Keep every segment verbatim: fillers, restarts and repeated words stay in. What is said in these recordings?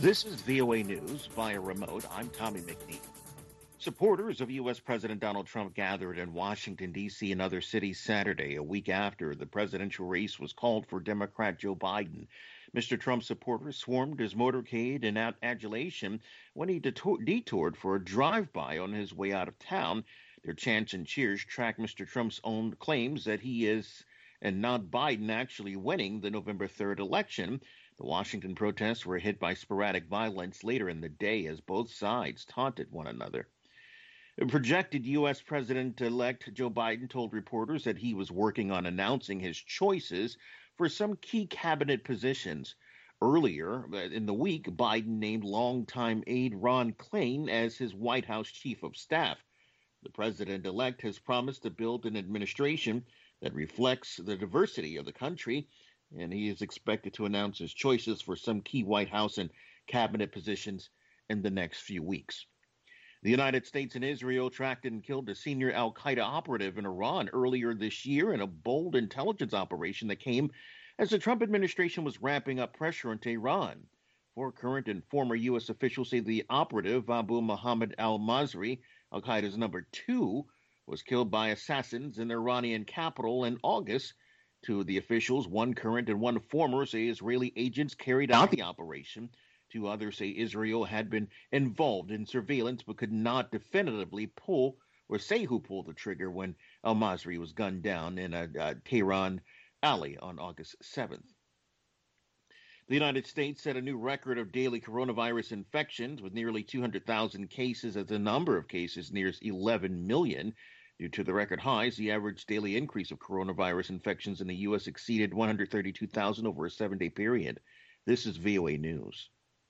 This is V O A News via remote. I'm Tommy McNeil. Supporters of U S. President Donald Trump gathered in Washington, D C and other cities Saturday, a week after the presidential race was called for Democrat Joe Biden. Mister Trump's supporters swarmed his motorcade in adulation when he detour- detoured for a drive-by on his way out of town. Their chants and cheers track Mister Trump's own claims that he is, and not Biden, actually winning the November third election. The Washington protests were hit by sporadic violence later in the day as both sides taunted one another. Projected U S. President-elect Joe Biden told reporters that he was working on announcing his choices for some key cabinet positions. Earlier in the week, Biden named longtime aide Ron Klain as his White House chief of staff. The president-elect has promised to build an administration that reflects the diversity of the country, and he is expected to announce his choices for some key White House and cabinet positions in the next few weeks. The United States and Israel tracked and killed a senior al-Qaeda operative in Iran earlier this year in a bold intelligence operation that came as the Trump administration was ramping up pressure on Tehran. Four current and former U S officials say the operative, Abu Muhammad al-Masri, al-Qaeda's number two, was killed by assassins in the Iranian capital in August. Two of the officials, one current and one former, say Israeli agents carried out the operation. Two others say Israel had been involved in surveillance but could not definitively pull or say who pulled the trigger when al-Masri was gunned down in a, a Tehran alley on August seventh. The United States set a new record of daily coronavirus infections with nearly two hundred thousand cases as the number of cases nears eleven million. Due to the record highs, the average daily increase of coronavirus infections in the U S exceeded one hundred thirty-two thousand over a seven-day period. This is V O A News.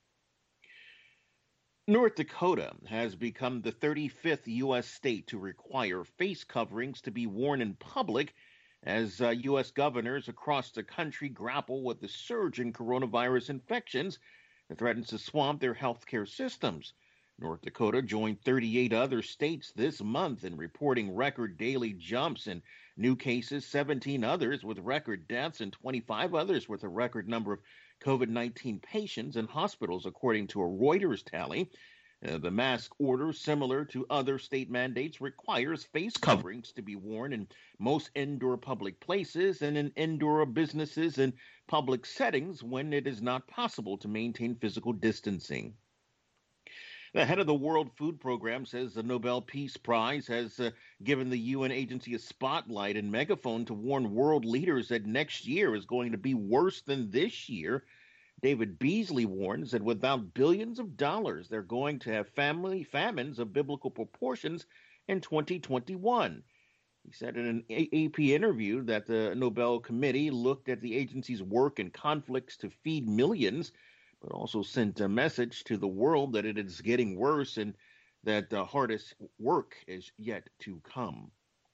North Dakota has become the thirty-fifth U S state to require face coverings to be worn in public as uh, U S governors across the country grapple with the surge in coronavirus infections that threatens to swamp their healthcare systems. North Dakota joined thirty-eight other states this month in reporting record daily jumps in new cases, seventeen others with record deaths, and twenty-five others with a record number of COVID nineteen patients in hospitals, according to a Reuters tally. Uh, the mask order, similar to other state mandates, requires face coverings to be worn in most indoor public places and in indoor businesses and public settings when it is not possible to maintain physical distancing. The head of the World Food Program says the Nobel Peace Prize has uh, given the U N agency a spotlight and megaphone to warn world leaders that next year is going to be worse than this year. David Beasley warns that without billions of dollars, they're going to have family famines of biblical proportions in twenty twenty-one. He said in an A P interview that the Nobel Committee looked at the agency's work and conflicts to feed millions, but also sent a message to the world that it is getting worse and that the hardest work is yet to come.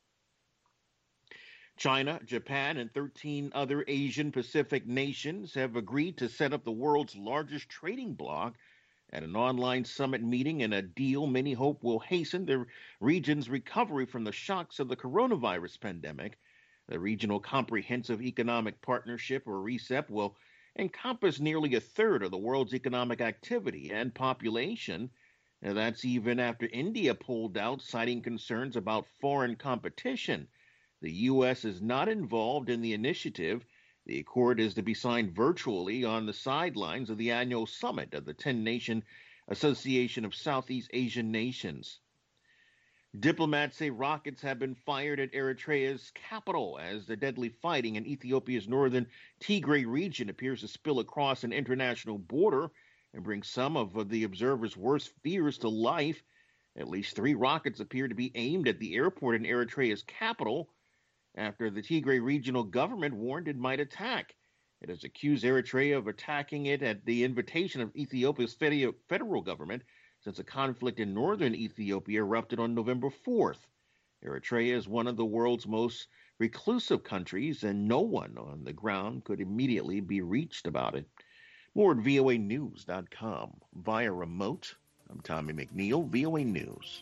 China, Japan, and thirteen other Asian Pacific nations have agreed to set up the world's largest trading bloc at an online summit meeting in a deal many hope will hasten the region's recovery from the shocks of the coronavirus pandemic. The Regional Comprehensive Economic Partnership, or RCEP, will encompass nearly a third of the world's economic activity and population. And that's even after India pulled out, citing concerns about foreign competition. The U S is not involved in the initiative. The accord is to be signed virtually on the sidelines of the annual summit of the ten-nation Association of Southeast Asian Nations. Diplomats say rockets have been fired at Eritrea's capital as the deadly fighting in Ethiopia's northern Tigray region appears to spill across an international border and bring some of the observers' worst fears to life. At least three rockets appear to be aimed at the airport in Eritrea's capital after the Tigray regional government warned it might attack. It has accused Eritrea of attacking it at the invitation of Ethiopia's federal government since a conflict in northern Ethiopia erupted on November fourth. Eritrea is one of the world's most reclusive countries, and no one on the ground could immediately be reached about it. More at V O A news dot com. Via remote, I'm Tommy McNeil, V O A News.